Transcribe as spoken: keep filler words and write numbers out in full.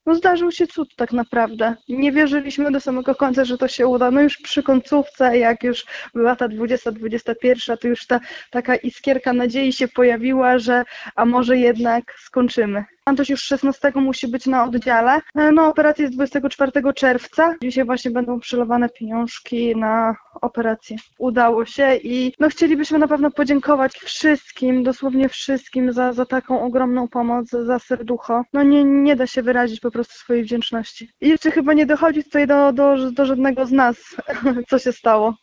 No zdarzył się cud tak naprawdę. Nie wierzyliśmy do samego końca, że to się uda. No już przy końcówce, jak już była ta dwudziesta, dwudziesta pierwsza, to już ta taka iskierka nadziei się pojawiła, że a może jednak skończymy. Antoś już szesnastego musi być na oddziale. No operacja jest dwudziestego czwartego czerwca. Dzisiaj właśnie będą przylewane pieniążki na operację. Udało się i no chcielibyśmy na pewno podziękować wszystkim, dosłownie wszystkim za, za taką ogromną pomoc, za serducho. No nie, nie da się wyrazić po prostu swojej wdzięczności. I jeszcze chyba nie dochodzi tutaj do, do, do żadnego z nas, co się stało.